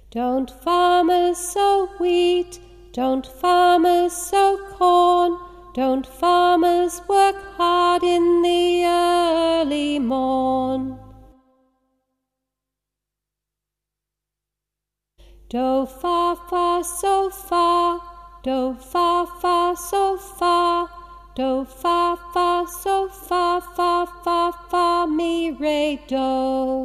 Don't farmers sow wheat, don't farmers sow corn, don't farmers work hard in the early morn. Do fa fa so fa, do fa fa so fa, do fa fa so fa fa fa fa mi re do.